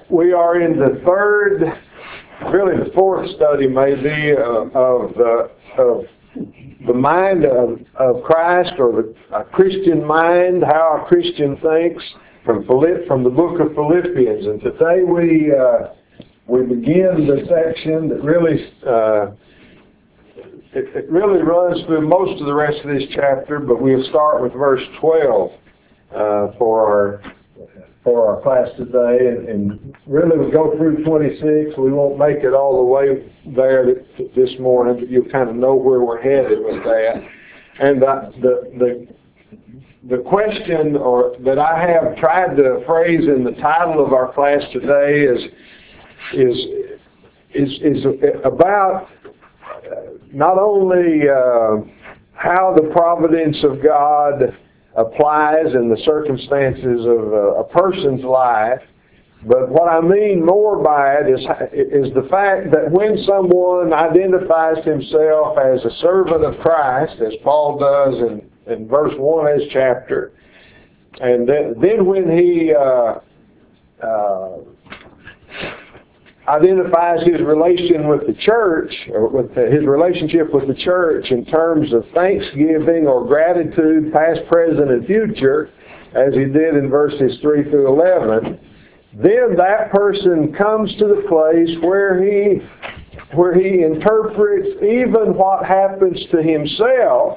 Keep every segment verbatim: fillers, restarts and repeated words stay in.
We are in the third, really the fourth study maybe, uh, of the of the mind of, of Christ, or the a Christian mind, how a Christian thinks, from Philipp, from the book of Philippians. And today we uh, we begin the section that really uh, it, it really runs through most of the rest of this chapter, but we'll start with verse twelve uh, for our. for our class today, and, and really we'll go through twenty-six. We won't make it all the way there this morning, but you'll kind of know where we're headed with that. And the the the, the question or that I have tried to phrase in the title of our class today is is is is about not only uh, how the providence of God applies in the circumstances of a, a person's life, but what I mean more by it is, is the fact that when someone identifies himself as a servant of Christ, as Paul does in, in verse one of his chapter, and then, then when he uh, uh, identifies his relation with the church, or with his relationship with the church in terms of thanksgiving or gratitude, past, present, and future, as he did in verses three through eleven, then that person comes to the place where he, where he interprets even what happens to himself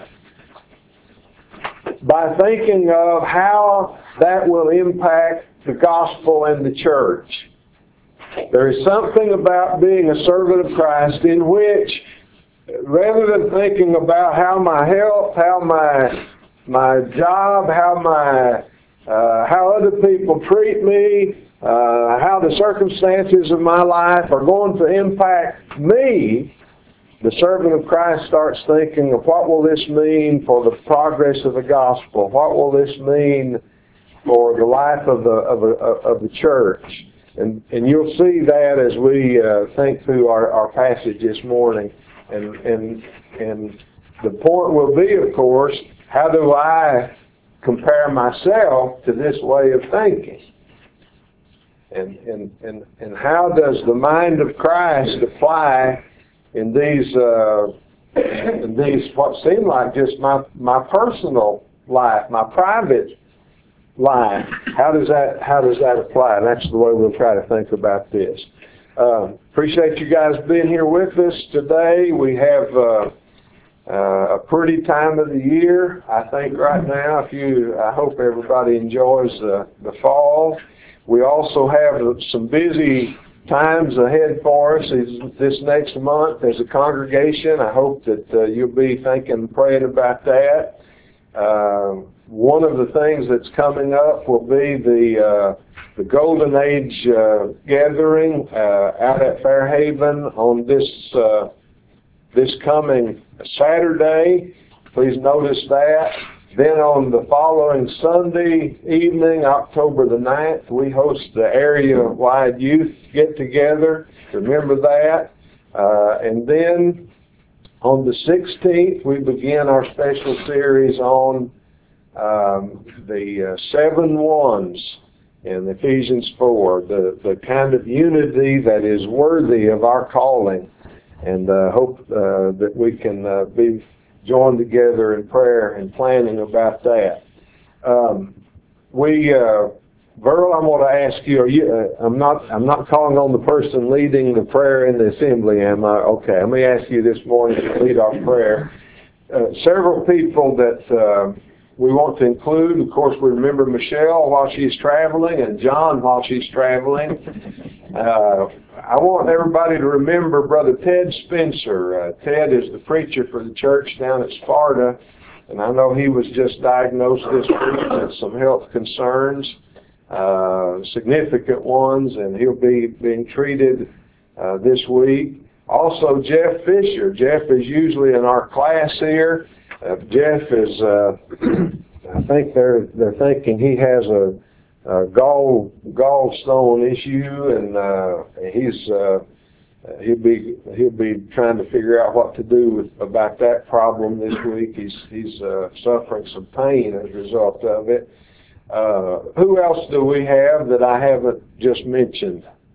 by thinking of how that will impact the gospel and the church. There is something about being a servant of Christ in which, rather than thinking about how my health, how my my job, how my uh, how other people treat me, uh, how the circumstances of my life are going to impact me, the servant of Christ starts thinking of what will this mean for the progress of the gospel? What will this mean for the life of the of, a, of the church? And, and you'll see that as we uh, think through our, our passage this morning. And, and, and the point will be, of course, how do I compare myself to this way of thinking? And, and, and, and how does the mind of Christ apply in these, uh, in these what seem like just my, my personal life, my private life? How does that how does that apply? And that's the way we'll try to think about this. Uh, appreciate you guys being here with us today. We have uh, uh, a pretty time of the year, I think, right now. If you, I hope everybody enjoys the the fall. We also have some busy times ahead for us this next month as a congregation. I hope that uh, you'll be thinking and praying about that. Uh, One of the things that's coming up will be the uh, the Golden Age uh, gathering uh, out at Fairhaven on this uh, this coming Saturday. Please notice that. Then on the following Sunday evening, October the ninth, we host the area-wide youth get-together. Remember that. Uh, and then on the sixteenth, we begin our special series on Um, the uh, seven ones in Ephesians four, the, the kind of unity that is worthy of our calling, and uh, hope uh, that we can uh, be joined together in prayer and planning about that. Um, we, uh, Verl, I'm going to ask you. Are you? Uh, I'm not. I'm not calling on the person leading the prayer in the assembly, am I? Okay. Let me ask you this morning to lead our prayer. Uh, several people that. Uh, We want to include, of course, we remember Michelle while she's traveling and John while she's traveling. Uh, I want everybody to remember Brother Ted Spencer. Uh, Ted is the preacher for the church down at Sparta, and I know he was just diagnosed this week with some health concerns, uh, significant ones, and he'll be being treated uh, this week. Also, Jeff Fisher. Jeff is usually in our class here. Uh, Jeff is, uh, I think they're they're thinking he has a, a gall gallstone issue, and uh, he's uh, he'll be he'll be trying to figure out what to do with, about that problem this week. He's he's uh, suffering some pain as a result of it. Uh, who else do we have that I haven't just mentioned?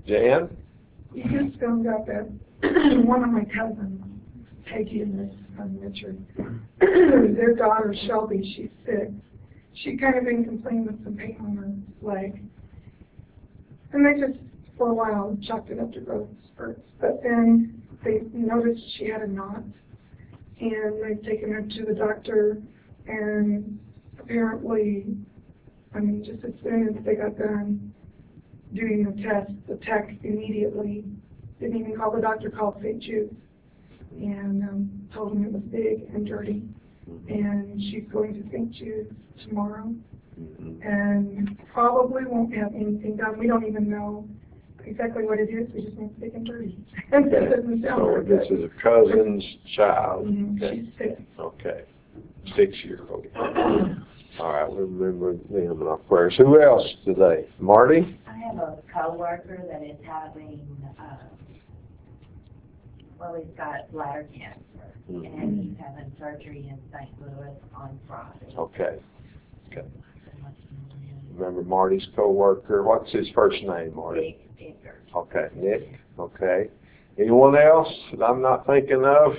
Jan? We just found out that one of my cousins, Peggy and her son Richard, their daughter Shelby, she's sick. She kind of been complaining with some pain on her leg. And they just, for a while, chalked it up to growth spurts. But then they noticed she had a knot. And they've taken her to the doctor, and apparently, I mean, just as soon as they got done doing the test, the tech immediately didn't even call the doctor, called Saint Jude's, and um, told him it was big and dirty. And she's going to Saint Jude's tomorrow, and probably won't have anything done. We don't even know exactly what it is. We just know it's big and dirty. And that doesn't sound So very this good. is a cousin's child. Mhm, Okay. She's sick. Okay. Six years old. All right, we'll remember them in our prayers. Who else today? Marty? I have a coworker that is having, uh, well, he's got bladder cancer, Mhm. and he's having surgery in Saint Louis on Friday. Okay. Okay. Remember Marty's coworker? What's his first name, Marty? Big figure. Okay, Nick. Okay. Anyone else that I'm not thinking of?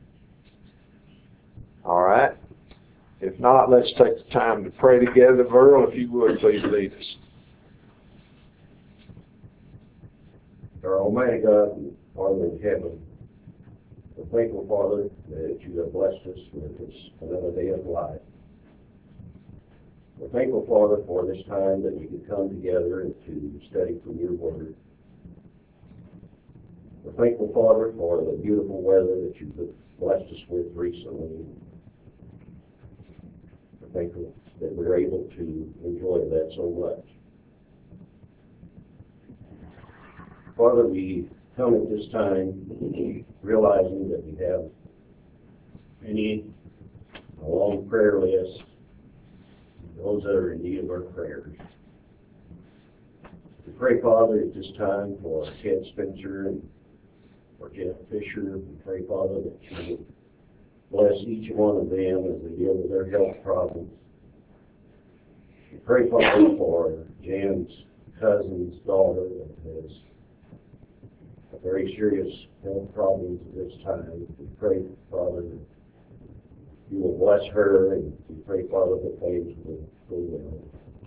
All right. If not, let's take the time to pray together. Verl, if you would, please lead us. Our Almighty God and Father in heaven, we're thankful, Father, that you have blessed us with this another day of life. We're thankful, Father, for this time that we can come together and to study from your word. We're thankful, Father, for the beautiful weather that you've blessed us with recently. We're thankful that we're able to enjoy that so much. Father, we come at this time realizing that we have many, a long prayer list, those that are in need of our prayers. We pray, Father, at this time for Ted Spencer and for Jeff Fisher. We pray, Father, that you would bless each one of them as they deal with their health problems. We pray, Father, for Jan's cousin's daughter that has a very serious health problems at this time. We pray, Father, that you will bless her, and we pray, Father, that things will go well.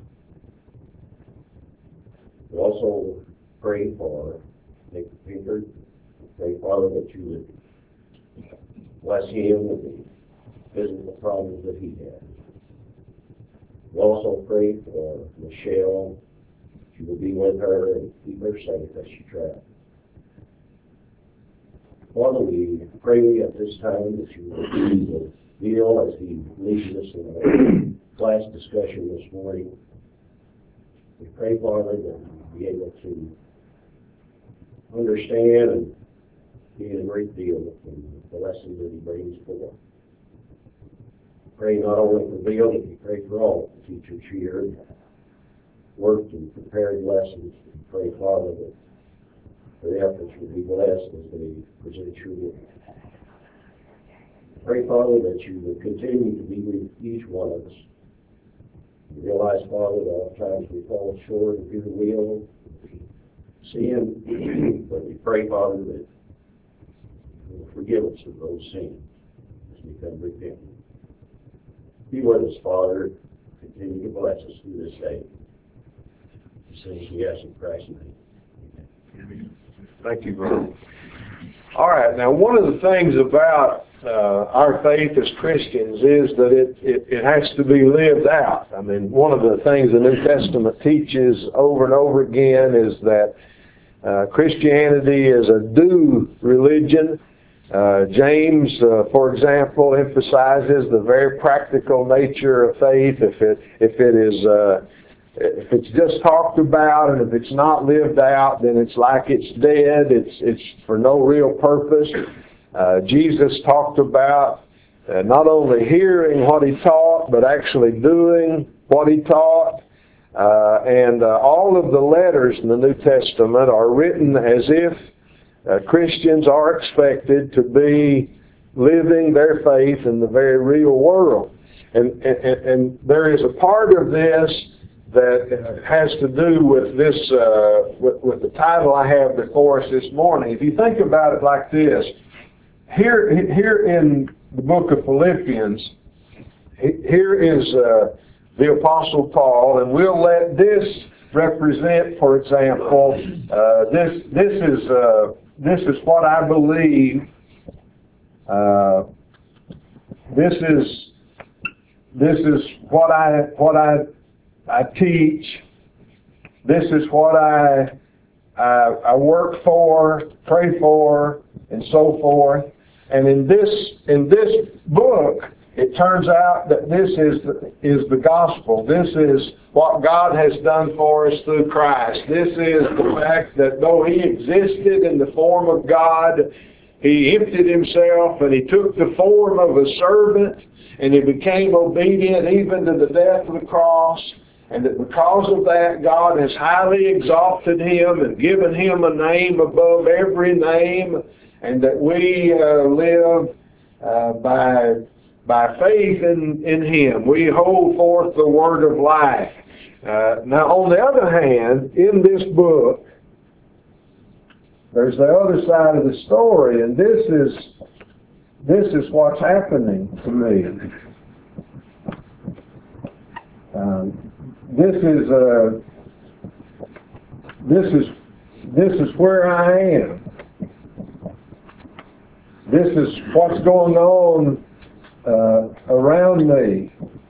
We also pray for Nick Pinkard. We pray, Father, that you would bless him with the physical problems that he has. We also pray for Michelle. She will be with her and keep her safe as she travels. Father, we pray at this time that you will be with Bill as he leads us in our class discussion this morning. We pray, Father, that we'll be able to understand and gain a great deal from the lessons that he brings forth. Pray not only for Bill, but we pray for all the teachers here worked and prepared lessons. We pray, Father, that their efforts will be blessed as they present your word. Pray, Father, that you will continue to be with each one of us. We realize, Father, that oftentimes we fall short of your will, we sin, but we pray, Father, that you will forgive us of those sins as we come repentant. Be with us, Father. Continue to bless us through this day. We say yes in Christ's name. Amen. Thank you, Verl. All right. Now, one of the things about uh, our faith as Christians is that it, it, it has to be lived out. I mean, one of the things the New Testament teaches over and over again is that uh, Christianity is a do religion. Uh, James, uh, for example, emphasizes the very practical nature of faith. If it if it is uh, if it's just talked about and if it's not lived out, then it's like it's dead. It's it's for no real purpose. Uh, Jesus talked about uh, not only hearing what he taught, but actually doing what he taught. Uh, and uh, all of the letters in the New Testament are written as if Uh, Christians are expected to be living their faith in the very real world. And, and, and there is a part of this that has to do with this, uh, with, with the title I have before us this morning. If you think about it like this, here, here in the book of Philippians, here is uh, the Apostle Paul, and we'll let this represent, for example, uh, this this is uh, this is what I believe. Uh, this is this is what I what I I teach. This is what I I, I work for, pray for, and so forth. And in this in this book, it turns out that this is the, is the gospel. This is what God has done for us through Christ. This is the fact that though He existed in the form of God, He emptied Himself and He took the form of a servant and He became obedient even to the death of the cross. And that because of that, God has highly exalted Him and given Him a name above every name, and that we uh, live uh, by by faith in, in Him. We hold forth the word of life. Uh, now, on the other hand, in this book, there's the other side of the story, and this is this is what's happening to me. Um, this is uh, this is this is where I am. This is what's going on uh, around me.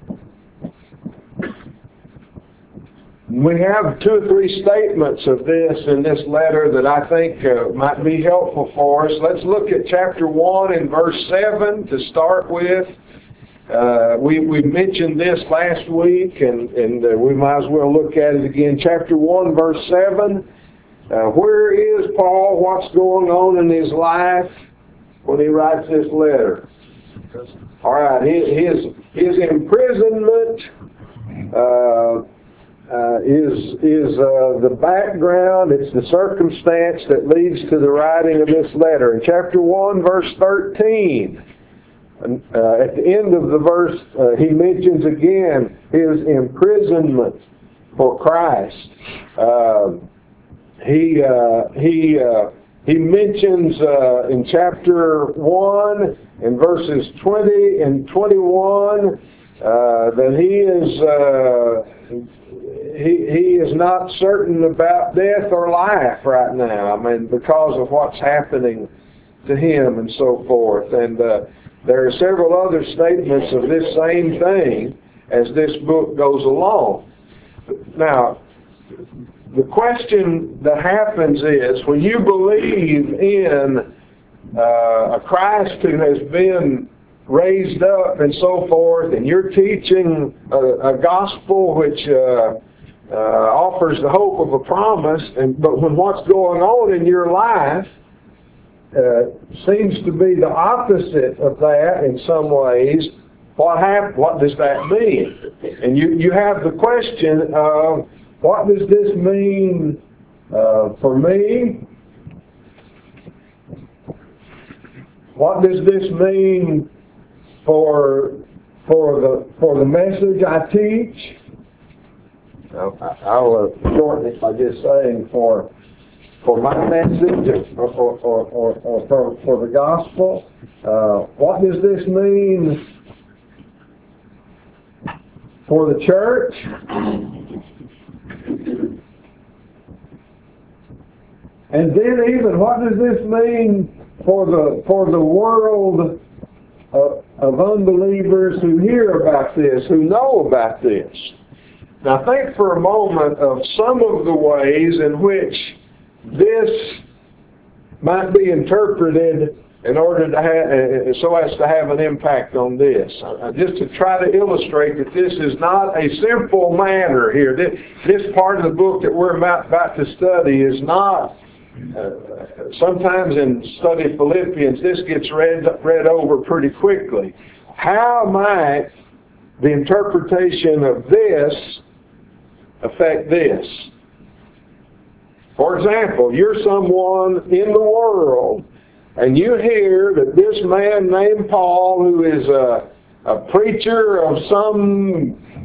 We have two or three statements of this in this letter that I think uh, might be helpful for us. Let's look at chapter one and verse seven to start with. Uh, we, we mentioned this last week, and, and uh, we might as well look at it again. Chapter one, verse seven. Uh, where is Paul? What's going on in his life when he writes this letter? All right, his, his imprisonment uh, uh, is, is uh, the background. It's the circumstance that leads to the writing of this letter. In chapter one, verse thirteen, uh, at the end of the verse, uh, he mentions again his imprisonment for Christ. Uh, he uh, he uh, he mentions uh, in chapter one, in verses twenty and twenty-one, uh, that he is uh, he he is not certain about death or life right now. I mean, because of what's happening to him and so forth. And uh, there are several other statements of this same thing as this book goes along. Now, the question that happens is, when you believe in uh, a Christ who has been raised up and so forth, and you're teaching a, a gospel which uh, uh, offers the hope of a promise, and but when what's going on in your life uh, seems to be the opposite of that in some ways, what hap- What does that mean? And you, you have the question of, what does this mean uh, for me? What does this mean for for the for the message I teach? I'll, I'll uh, shorten it by just saying for for my message, or or or, or, or for for the gospel. Uh, what does this mean for the church? And then even, what does this mean for the for the world of, of unbelievers who hear about this, who know about this? Now think for a moment of some of the ways in which this might be interpreted in order to have, so as to have an impact on this. Just to try to illustrate that this is not a simple matter here. This part of the book that we're about to study is not, uh, sometimes in study Philippians, this gets read, read over pretty quickly. How might the interpretation of this affect this? For example, you're someone in the world, and you hear that this man named Paul, who is a, a preacher of some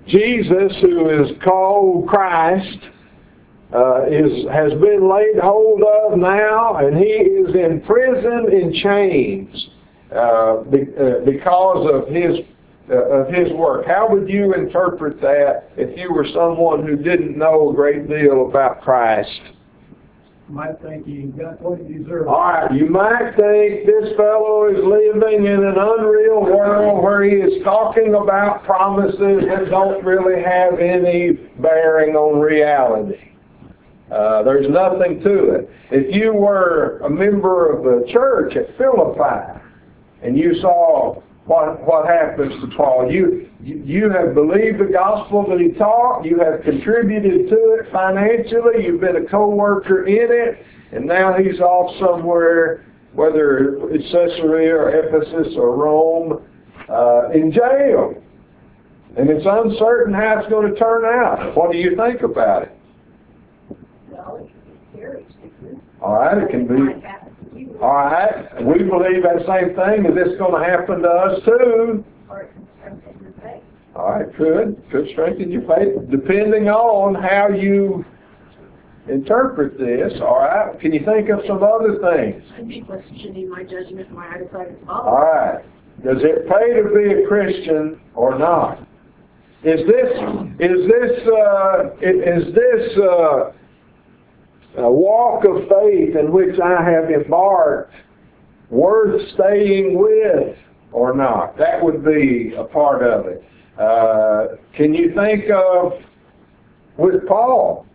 Jesus, who is called Christ, uh, is has been laid hold of now, and he is in prison in chains uh, be, uh, because of his uh, of his work. How would you interpret that if you were someone who didn't know a great deal about Christ? Might think he got what he deserved. All right, you might think this fellow is living in an unreal world where he is talking about promises that don't really have any bearing on reality. Uh, there's nothing to it. If you were a member of the church at Philippi and you saw what what happens to Paul, you, you you have believed the gospel that he taught, you have contributed to it financially, you've been a co-worker in it, and now he's off somewhere, whether it's Caesarea or Ephesus or Rome, uh, in jail. And it's uncertain how it's going to turn out. What do you think about it? Well, it can be scary, too. All right, it can Might be. happen to you, All right, we believe that same thing. Is this going to happen to us too? or it can strengthen your faith. All right, could. Could strengthen your faith, depending on how you interpret this. All right, can you think of some other things? I'd be questioning my judgment and why I decided to follow. All right, does it pay to be a Christian or not? Is this, is this, uh, is this, uh, a walk of faith in which I have embarked worth staying with or not? That would be a part of it. Uh, can you think of with Paul?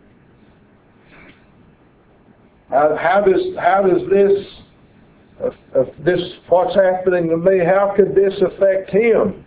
How, how does how does this uh, uh, this what's happening to me? How could this affect him?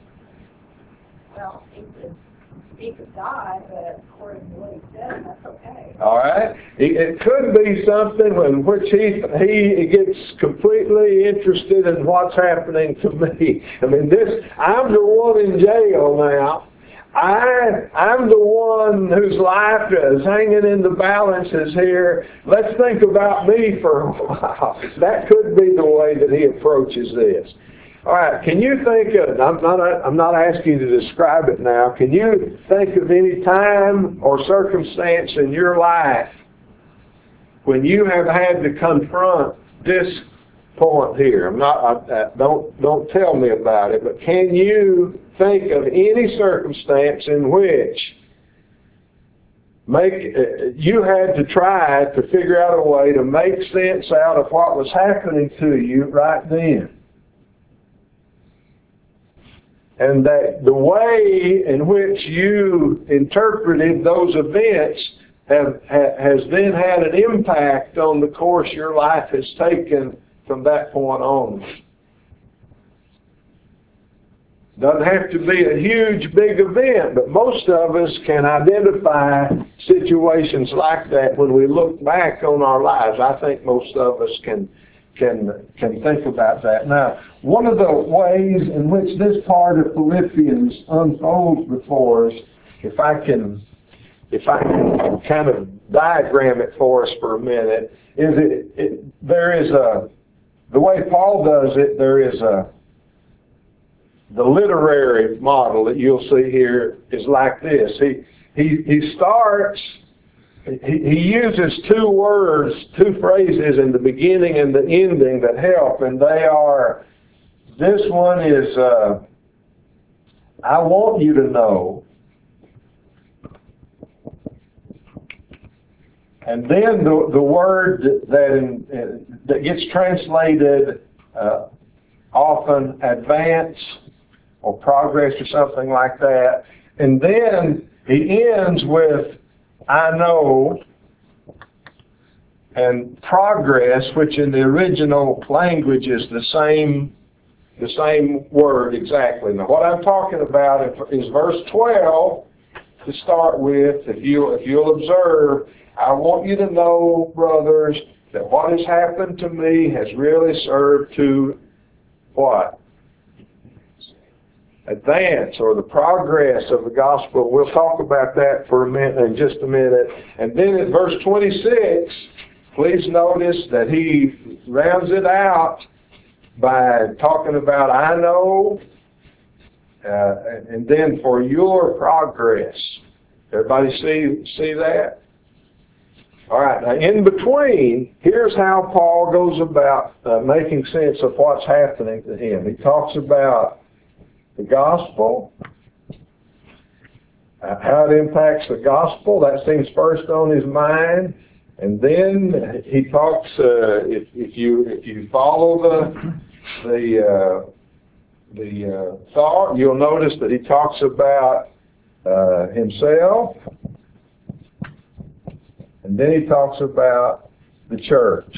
Well, he could speak of God, but according to what he said, that's okay. All right, it, it could be something in which he he gets completely interested in what's happening to me. I mean, this I'm the one in jail now. I I'm the one whose life is hanging in the balances here. Let's think about me for a while. That could be the way that he approaches this. All right, can you think of, I'm not, I'm not asking you to describe it now, can you think of any time or circumstance in your life when you have had to confront this point here? I'm not, I, I, don't, don't tell me about it, but can you think of any circumstance in which make uh, you had to try to figure out a way to make sense out of what was happening to you right then? And that the way in which you interpreted those events have, ha, has then had an impact on the course your life has taken from that point on. Doesn't have to be a huge, big event, but most of us can identify situations like that when we look back on our lives. I think most of us can can can think about that. Now, one of the ways in which this part of Philippians unfolds before us, if I can if I can kind of diagram it for us for a minute, is it, it there is a the way Paul does it, there is a the literary model that you'll see here is like this. He he he starts He, he uses two words, two phrases in the beginning and the ending that help, and they are, this one is, uh, I want you to know, and then the, the word that, in, that gets translated uh, often advance or progress or something like that, and then he ends with I know, and progress, which in the original language is the same, the same word exactly. Now, what I'm talking about is verse twelve to start with. If you if you'll observe, I want you to know, brothers, that what has happened to me has really served to what? Advance, or the progress of the gospel. We'll talk about that for a minute, in just a minute. And then in verse twenty-six, please notice that he rounds it out by talking about I know uh, and then for your progress. Everybody see, see that? All right, now in between, here's how Paul goes about uh, making sense of what's happening to him. He talks about the gospel, uh, how it impacts the gospel. That seems first on his mind. And then he talks, uh, if, if you if you follow the, the, uh, the uh, thought, you'll notice that he talks about uh, himself. And then he talks about the church.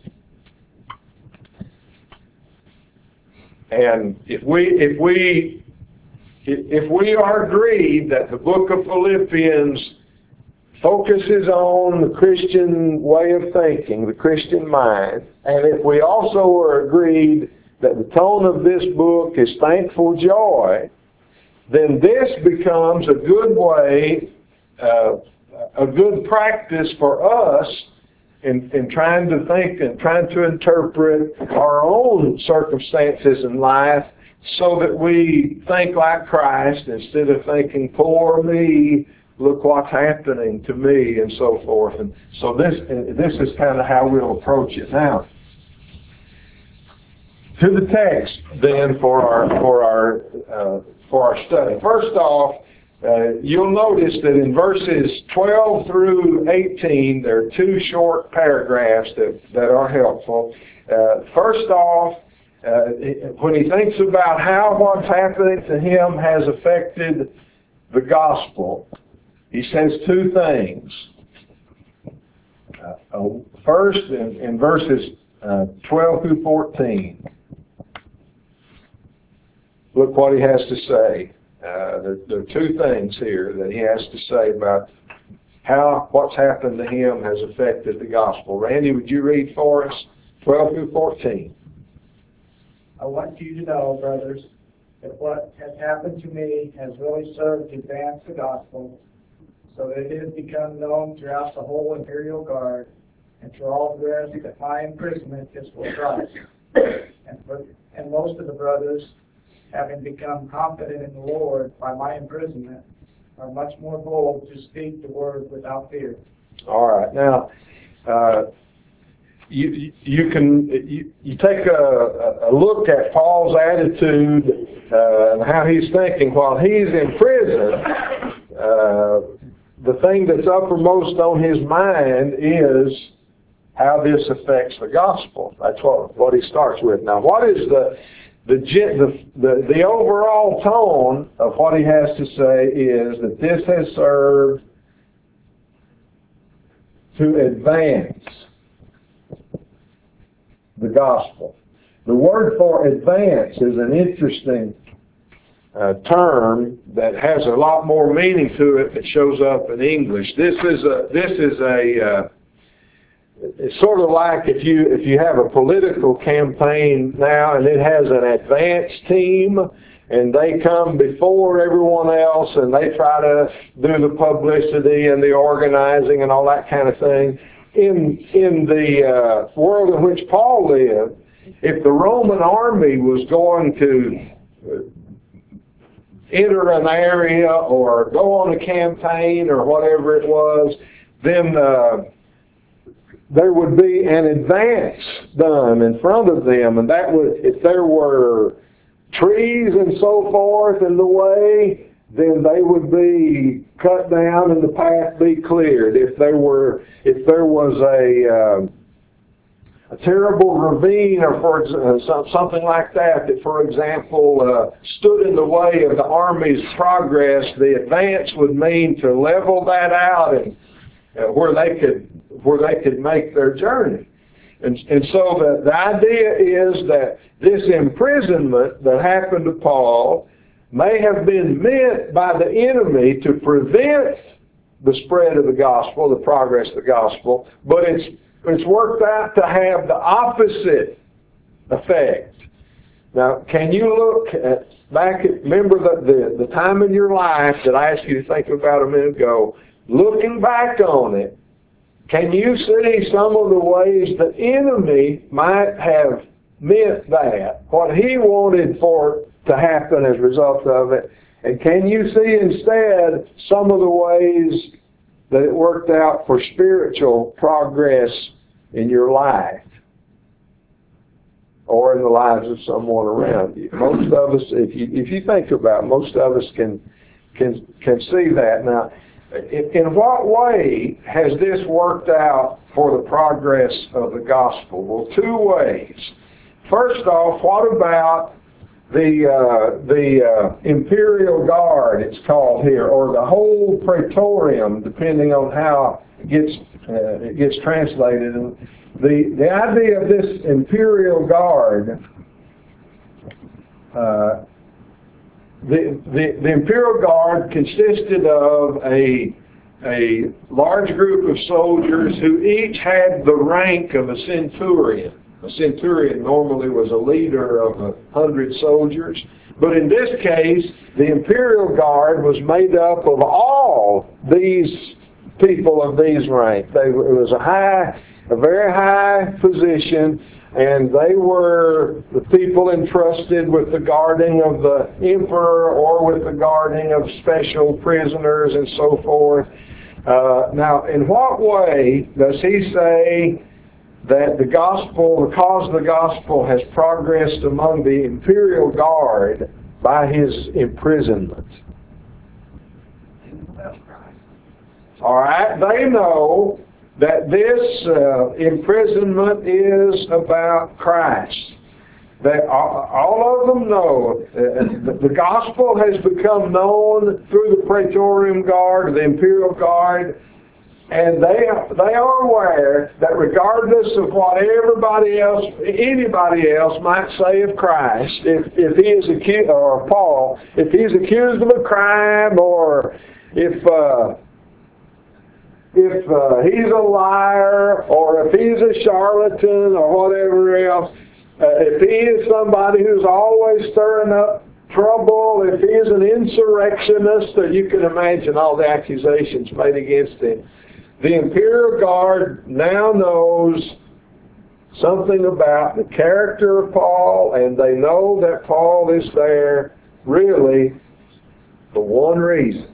And if we if we if we are agreed that the book of Philippians focuses on the Christian way of thinking, the Christian mind, and if we also are agreed that the tone of this book is thankful joy, then this becomes a good way, uh, a good practice for us in, in trying to think and trying to interpret our own circumstances in life so that we think like Christ instead of thinking, poor me, look what's happening to me, and so forth. And so this, this is kind of how we'll approach it. Now, to the text then for our for our uh, for our study. First off, uh, you'll notice that in verses twelve through eighteen, there are two short paragraphs that that are helpful. Uh, first off, uh, when he thinks about how what's happening to him has affected the gospel, he says two things. Uh, first, in, in verses uh, twelve through fourteen, look what he has to say. Uh, there, there are two things here that he has to say about how what's happened to him has affected the gospel. Randy, would you read for us twelve through fourteen? I want you to know, brothers, that what has happened to me has really served to advance the gospel, so that it has become known throughout the whole imperial guard and to all the rest that my imprisonment is for Christ. And, for, and most of the brothers, having become confident in the Lord by my imprisonment, are much more bold to speak the word without fear. All right. Now, uh, you you can you, you take a, a look at Paul's attitude uh, and how he's thinking while he's in prison. Uh, the thing that's uppermost on his mind is how this affects the gospel. That's what what he starts with. Now, what is the The, the, the, the overall tone of what he has to say is that this has served to advance the gospel. The word for advance is an interesting uh, term that has a lot more meaning to it that shows up in English. This is a, this is a uh, it's sort of like if you if you have a political campaign now and it has an advance team and they come before everyone else and they try to do the publicity and the organizing and all that kind of thing. In in the uh, world in which Paul lived, if the Roman army was going to enter an area or go on a campaign or whatever it was, then uh, there would be an advance done in front of them, and that would, if there were trees and so forth in the way, then they would be cut down and the path be cleared. If there were, if there was a uh, a terrible ravine or for uh, something like that, that for example uh, stood in the way of the army's progress, the advance would mean to level that out and uh, where they could where they could make their journey. And, and so the, the idea is that this imprisonment that happened to Paul may have been meant by the enemy to prevent the spread of the gospel, the progress of the gospel, but it's, it's worked out to have the opposite effect. Now, can you look at, back at, remember the, the, the time in your life that I asked you to think about a minute ago, looking back on it, can you see some of the ways the enemy might have meant that? What he wanted for to happen as a result of it? And can you see instead some of the ways that it worked out for spiritual progress in your life or in the lives of someone around you? Most of us, if you if you think about it, most of us can can can see that. Now, in, in what way has this worked out for the progress of the gospel? Well, two ways. First off, what about the uh, the uh, imperial guard, it's called here, or the whole praetorium, depending on how it gets uh, it gets translated. And the the idea of this imperial guard, uh, the, the the imperial guard consisted of a a large group of soldiers who each had the rank of a centurion. A centurion normally was a leader of a hundred soldiers, but in this case, the imperial guard was made up of all these people of these ranks. They, it was a high, a very high position, and they were the people entrusted with the guarding of the emperor or with the guarding of special prisoners and so forth. Uh, now, in what way does he say that the gospel, the cause of the gospel has progressed among the imperial guard by his imprisonment? All right, they know that this uh, imprisonment is about Christ. That all of them know uh, the gospel has become known through the Praetorian Guard, the Imperial Guard, and they they are aware that regardless of what everybody else, anybody else might say of Christ, if if he is accused, or Paul, if he's accused of a crime, or if uh, if uh, he's a liar, or if he's a charlatan, or whatever else, uh, if he is somebody who's always stirring up trouble, if he is an insurrectionist, or you can imagine all the accusations made against him, the Imperial Guard now knows something about the character of Paul, and they know that Paul is there really for one reason.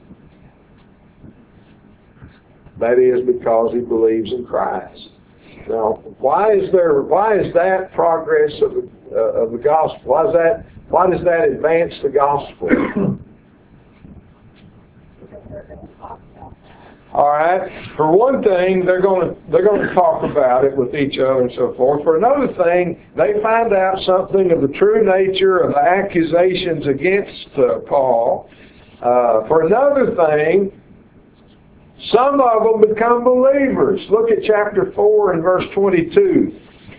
That is because he believes in Christ. Now, why is there? Why is that progress of the, uh, of the gospel? Why is that? Why does that advance the gospel? All right. For one thing, they're going to they're going to talk about it with each other and so forth. For another thing, they find out something of the true nature of the accusations against uh, Paul. Uh, for another thing, some of them become believers. Look at chapter four and verse twenty-two.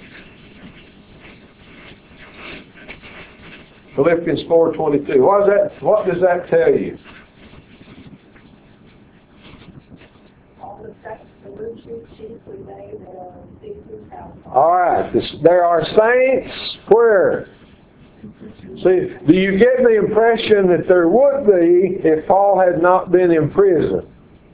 Philippians four twenty-two. What does that? What does that tell you? All right. This, there are saints where? See, do you get the impression that there would be if Paul had not been in prison?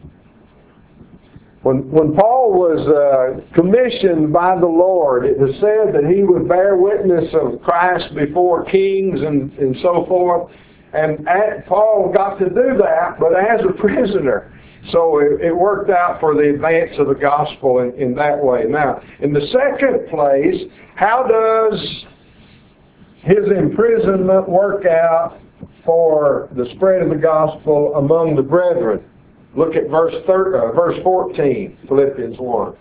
When, when Paul was uh, commissioned by the Lord, it was said that he would bear witness of Christ before kings and, and so forth. And at, Paul got to do that, but as a prisoner. So it, it worked out for the advance of the gospel in, in that way. Now, in the second place, how does his imprisonment work out for the spread of the gospel among the brethren? Look at verse thirty, uh, verse fourteen, Philippians one.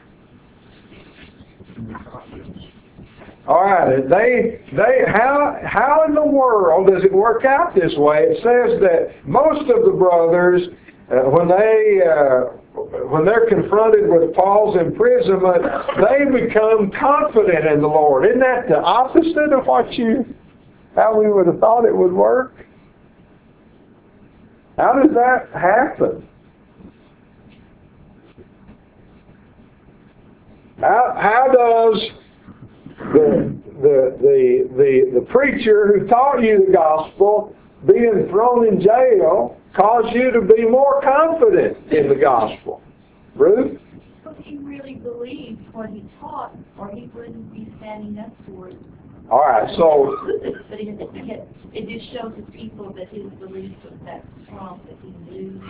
All right, they they how how in the world does it work out this way? It says that most of the brothers, uh, when they uh, when they're confronted with Paul's imprisonment, they become confident in the Lord. Isn't that the opposite of what you how we would have thought it would work? How does that happen? How, how does the, the, the, the, the preacher who taught you the gospel being thrown in jail cause you to be more confident in the gospel? Ruth? Because he really believed what he taught, or he wouldn't be standing up for it. All right, so But it, it, it just shows the people that his belief was that strong that he knew.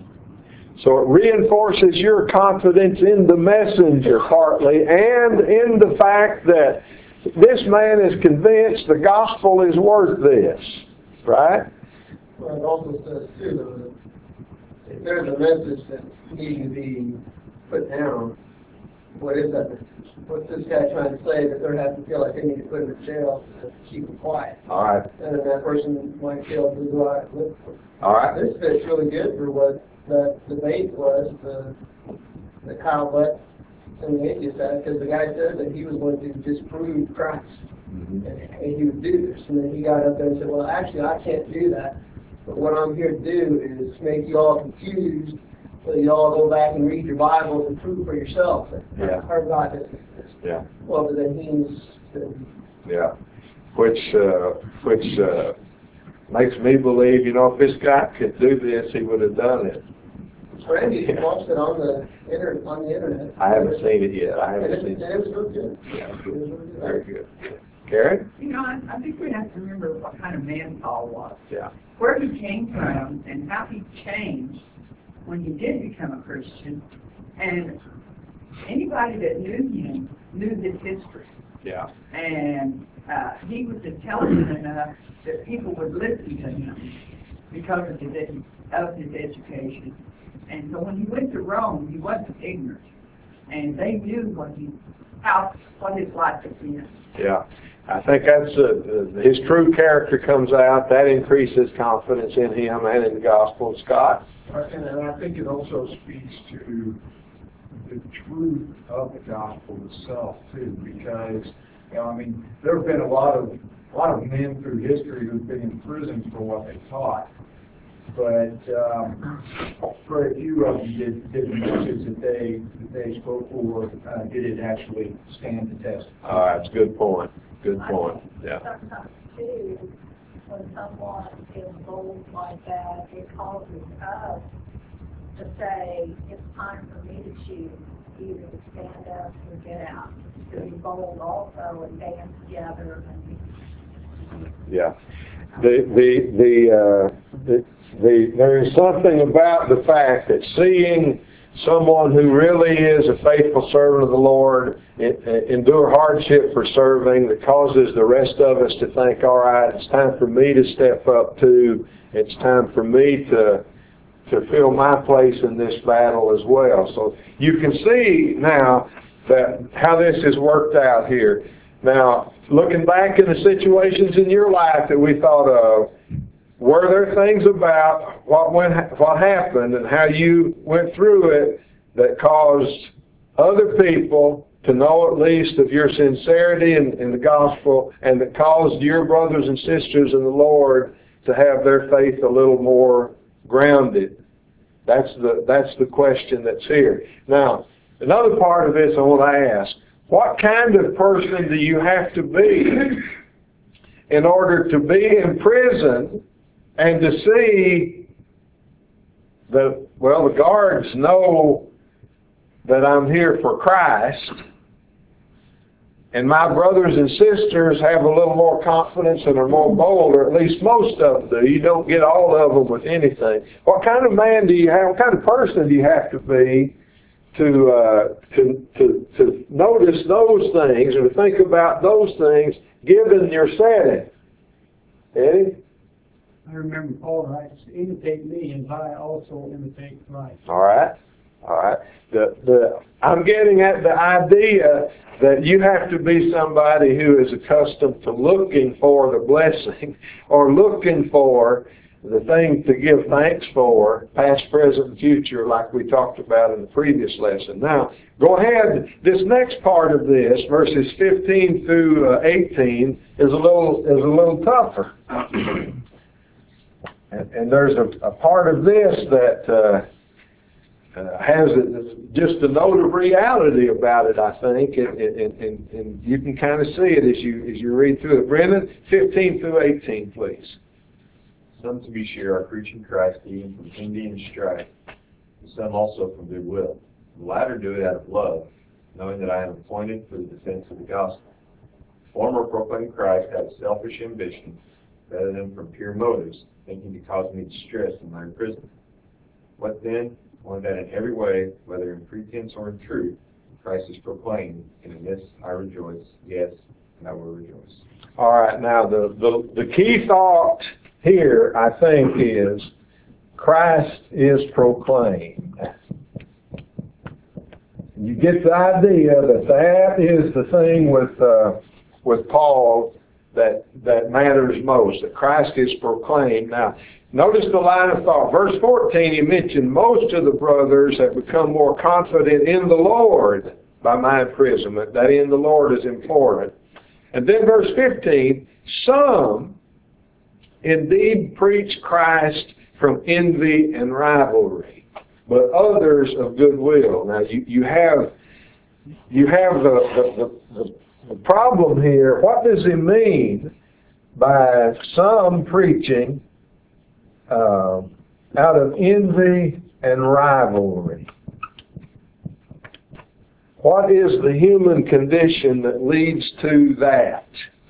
So it reinforces your confidence in the messenger partly, and in the fact that this man is convinced the gospel is worth this, right? Well, it also says too, though, that if there's a message that needs to be put down, what is that message? What's this guy trying to say that they're having to feel like they need to put him in jail to keep him quiet? All right. And then that person might feel to go out and live for it. All right. This fits really good for what the debate was, the, the Kyle Butt and the atheist had, because the guy said that he was going to disprove Christ. Mm-hmm. And, and he would do this. And then he got up there and said, well, actually, I can't do that. But what I'm here to do is make you all confused so you all go back and read your Bibles and prove for yourself that Yeah. our God doesn't exist. Yeah. Well, but then he's... Yeah. Which, uh, which uh, makes me believe, you know, if this guy could do this, he would have done it. Randy watched it on the, inter- on the internet. I haven't seen it yet. I And haven't it, seen and it. it was real good. Yeah, It was good. really good. Very good. Karen? You know, I, I think we have to remember what kind of man Paul was, Yeah. where he came from, and how he changed when he did become a Christian. And anybody that knew him knew his history. Yeah. And uh, he was intelligent enough that people would listen to him because of his, edu- of his education. And so when he went to Rome, he wasn't ignorant. And they knew what he, how, what his life had been. Yeah. I think that's uh, his true character comes out. That increases confidence in him and in the gospel. Scott? And, and I think it also speaks to the truth of the gospel itself too, because you know, I mean, there have been a lot of a lot of men through history who've been in prison for what they taught, but um, very few of them did, did the message that they that they spoke for. Uh, did it actually stand the test? All right, that's a good point. Good point. Yeah. Sometimes too, when someone is bold like that, it causes us to say, it's time for me to choose, either to stand up or get out. To be bold also and band together and Yeah. The the the, uh, the the there is something about the fact that seeing someone who really is a faithful servant of the Lord endure hardship for serving that causes the rest of us to think, all right, it's time for me to step up too. It's time for me to to fill my place in this battle as well. So you can see now that how this has worked out here. Now, looking back in the situations in your life that we thought of, were there things about what went, what happened and how you went through it that caused other people to know at least of your sincerity in, in the gospel, and that caused your brothers and sisters in the Lord to have their faith a little more grounded? That's the, that's the question that's here. Now, another part of this I want to ask, what kind of person do you have to be in order to be in prison and to see that, well, the guards know that I'm here for Christ, and my brothers and sisters have a little more confidence and are more bold, or at least most of them do. You don't get all of them with anything. What kind of man do you have, what kind of person do you have to be to uh, to, to, to notice those things or to think about those things given your setting? Eddie? I remember Paul writes, imitate me as I also imitate Christ. All right. All right. The, the, I'm getting at the idea that you have to be somebody who is accustomed to looking for the blessing or looking for the thing to give thanks for, past, present, and future, like we talked about in the previous lesson. Now, go ahead. This next part of this, verses fifteen through uh, eighteen, is a little is a little tougher. And, and there's a, a part of this that uh, uh, has a, just a note of reality about it, I think, and, and, and, and you can kind of see it as you as you read through it. Brendan, fifteen through eighteen, please. Some to be sure are preaching Christ even from envy and strife, and some also from goodwill. The latter do it out of love, knowing that I am appointed for the defense of the gospel. Former proclaim Christ out of selfish ambition rather than from pure motives, thinking to cause me distress in my imprisonment. What then? Only that in every way, whether in pretense or in truth, Christ is proclaimed, and in this I rejoice, yes, and I will rejoice. All right, now the, the, the key thought here, I think, is Christ is proclaimed. You get the idea that that is the thing with uh, with Paul that that matters most, that Christ is proclaimed. Now, notice the line of thought. Verse fourteen, he mentioned most of the brothers have become more confident in the Lord by my imprisonment. That in the Lord is important. And then verse fifteen, some indeed preach Christ from envy and rivalry, but others of goodwill. Now you, you have you have the, the, the, the problem here. What does he mean by some preaching uh, out of envy and rivalry? What is the human condition that leads to that?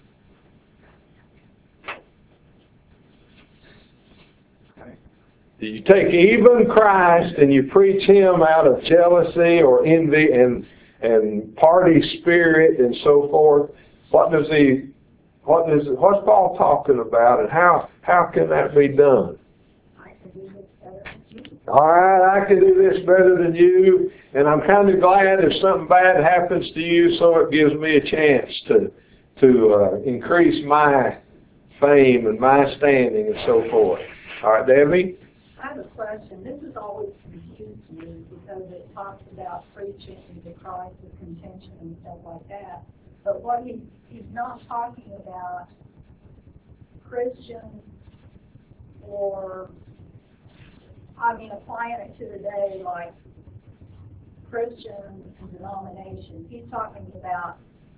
You take even Christ and you preach him out of jealousy or envy and and party spirit and so forth. What does he? What does? What's Paul talking about, and how how can that be done? All right, I can do this better than you, and I'm kind of glad if something bad happens to you, so it gives me a chance to to uh, increase my fame and my standing and so forth. All right, Debbie? I have a question. This has always confused me because it talks about preaching the Christ of contention and stuff like that. But what he, he's not talking about Christians or, I mean, applying it to the day like Christians and denominations. He's talking about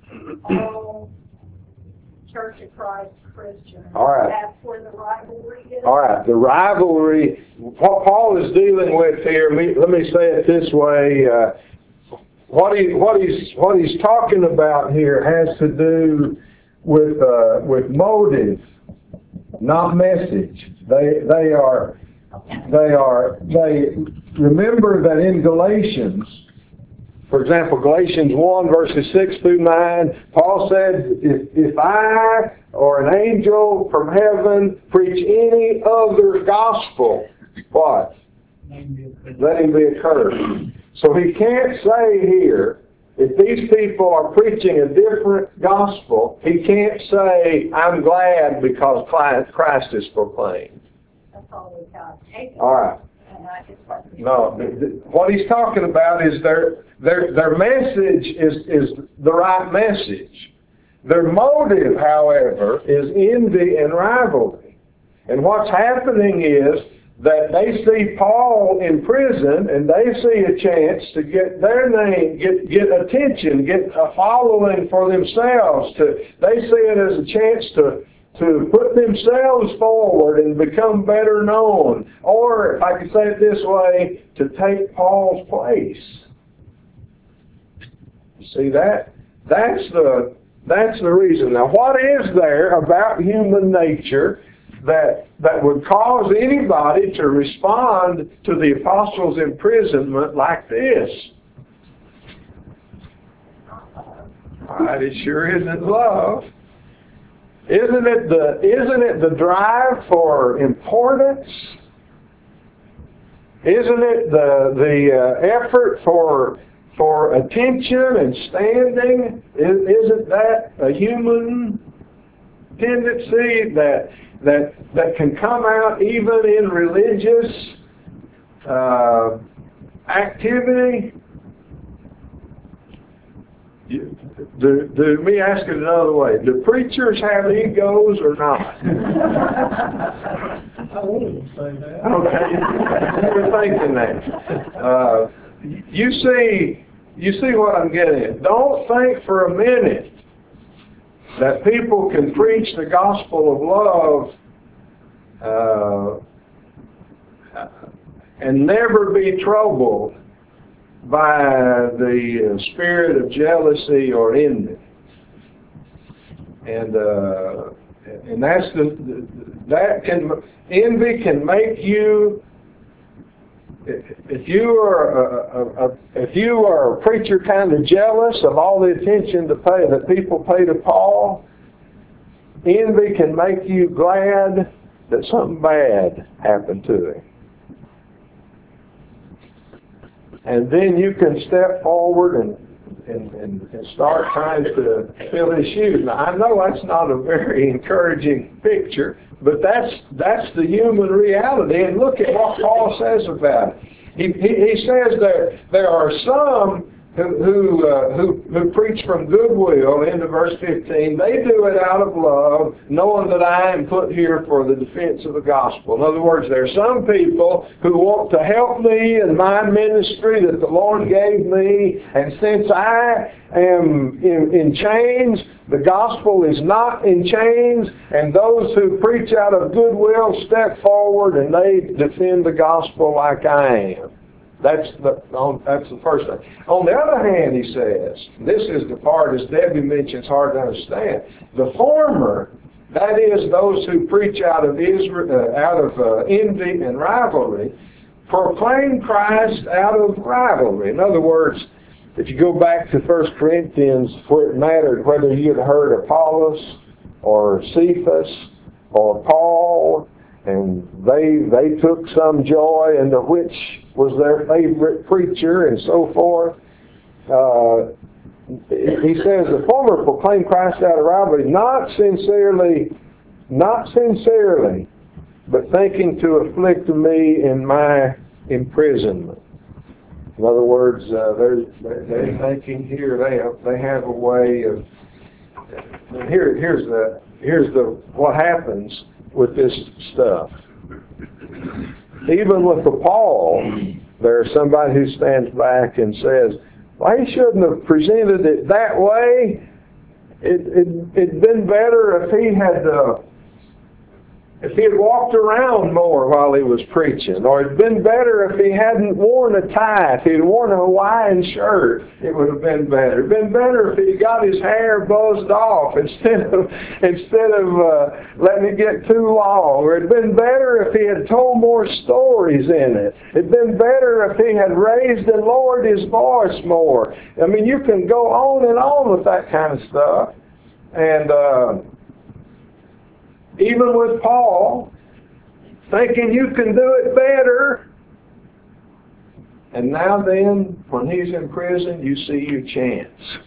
all Church of Christ Christians. All right. That's where the rivalry is. All right, the rivalry, what Paul is dealing with here, me, let me say it this way, uh, what, he, what, he's, what he's talking about here has to do with, uh, with motive, not message. They, they are, they are, they, remember that in Galatians, for example, Galatians one, verses six through nine, Paul said, if, if I or an angel from heaven preach any other gospel, what? Let him be accursed. So he can't say here, if these people are preaching a different gospel, he can't say, I'm glad because Christ is proclaimed. That's all we've got. All right. No, what he's talking about is their their their message is is the right message. Their motive, however, is envy and rivalry. And what's happening is that they see Paul in prison and they see a chance to get their name, get get attention, get a following for themselves. To they see it as a chance to to put themselves forward and become better known. Or, if I could say it this way, to take Paul's place. You see that? That's the, that's the reason. Now, what is there about human nature that, that would cause anybody to respond to the apostles' imprisonment like this? All right, it sure isn't love. Isn't it the isn't it the drive for importance? Isn't it the the uh, effort for for attention and standing? Isn't that a human tendency that that that can come out even in religious uh, activity? You, do, do, let me ask it another way. Do preachers have egos or not? I wouldn't say that. Okay. You were thinking that. Uh, you see, you see what I'm getting at. Don't think for a minute that people can preach the gospel of love uh, and never be troubled by the spirit of jealousy or envy. And, uh, and that's the, the, that can, envy can make you, if you are a, a, a, if you are a preacher kind of jealous of all the attention to pay that people pay to Paul, envy can make you glad that something bad happened to him. And then you can step forward and, and, and, and start trying to fill his shoes. Now, I know that's not a very encouraging picture, but that's that's the human reality. And look at what Paul says about it. He, he, he says that there are some who who, uh, who who preach from goodwill, into verse fifteen. They do it out of love, knowing that I am put here for the defense of the gospel. In other words, there are some people who want to help me in my ministry that the Lord gave me, and since I am in, in chains, the gospel is not in chains, and those who preach out of goodwill step forward and they defend the gospel like I am. That's the, that's the first thing. On the other hand, he says, this is the part, as Debbie mentions, hard to understand. The former, that is, those who preach out of Israel, uh, out of uh, envy and rivalry, proclaim Christ out of rivalry. In other words, if you go back to First Corinthians, where it mattered whether you had heard Apollos or Cephas or Paul, and they they took some joy in the which was their favorite preacher and so forth. Uh, he says the former proclaim Christ out of rivalry, not sincerely, not sincerely, but thinking to afflict me in my imprisonment. In other words, uh, they're they're thinking here they have, they have a way of. Here here's the here's the what happens with this stuff. Even with the Paul, there's somebody who stands back and says, well, he shouldn't have presented it that way. It, it, it'd been better if he had uh, if he had walked around more while he was preaching, or it'd been better if he hadn't worn a tie. If he'd worn a Hawaiian shirt, it would have been better. It'd been better if he got his hair buzzed off instead of instead of uh, letting it get too long. Or it'd been better if he had told more stories in it. It'd been better if he had raised and lowered his voice more. I mean, you can go on and on with that kind of stuff, and. Uh, Even with Paul, thinking you can do it better. And now then, when he's in prison, you see your chance.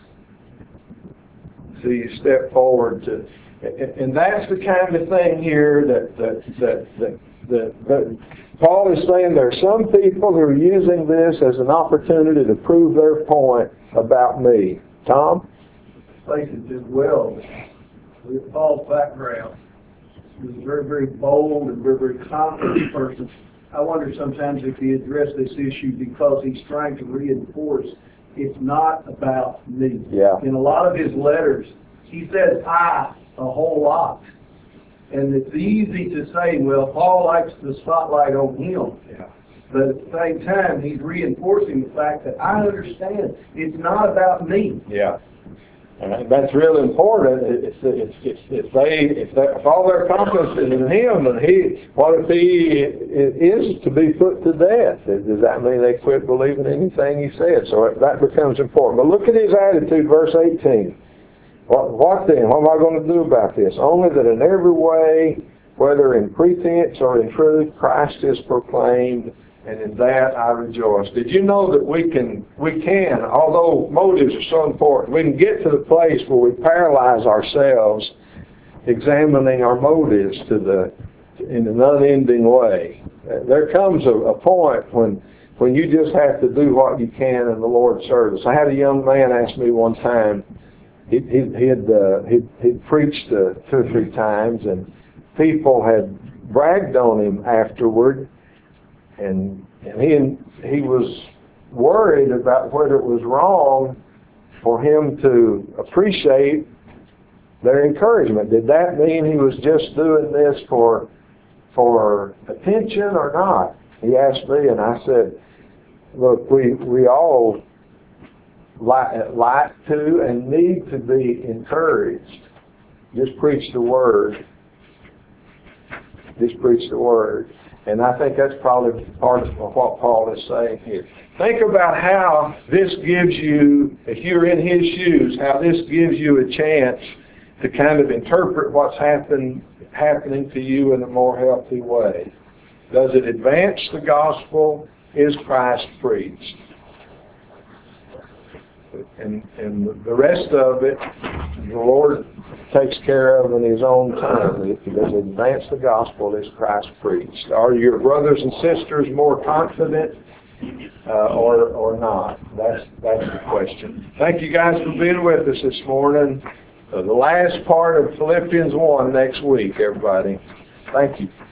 So you step forward to, and that's the kind of thing here that that that that, that, that Paul is saying there are some people who are using this as an opportunity to prove their point about me. Tom? Place it as well. With Paul's background, he was a very, very bold and very, very confident person. I wonder sometimes if he addressed this issue because he's trying to reinforce it's not about me. Yeah. In a lot of his letters, he says I a whole lot. And it's easy to say, well, Paul likes the spotlight on him. Yeah. But at the same time, he's reinforcing the fact that I understand it's not about me. Yeah. And that's really important. If, if, if, if they, if, they, if all their confidence is in him, and he, what if he is to be put to death? Does that mean they quit believing anything he said? So that becomes important. But look at his attitude, verse eighteen. What, what then? What am I going to do about this? Only that in every way, whether in pretense or in truth, Christ is proclaimed, and in that I rejoice. Did you know that we can, we can, although motives are so important, we can get to the place where we paralyze ourselves examining our motives to the, in an unending way. There comes a, a point when when you just have to do what you can in the Lord's service. I had a young man ask me one time, he, he, he had uh, he he'd preached uh, two or three times, and people had bragged on him afterward. And, and he he was worried about whether it was wrong for him to appreciate their encouragement. Did that mean he was just doing this for for attention or not? He asked me, and I said, look, we we all like, like to and need to be encouraged. Just preach the Word. Just preach the Word. And I think that's probably part of what Paul is saying here. Think about how this gives you, if you're in his shoes, how this gives you a chance to kind of interpret what's happen, happening to you in a more healthy way. Does it advance the gospel? Is Christ preached? And, and the rest of it, the Lord takes care of in his own time. Does it advance the gospel? Is Christ preached? Are your brothers and sisters more confident uh, or or not? That's that's the question. Thank you guys for being with us this morning. Uh, the last part of Philippians one next week, everybody. Thank you.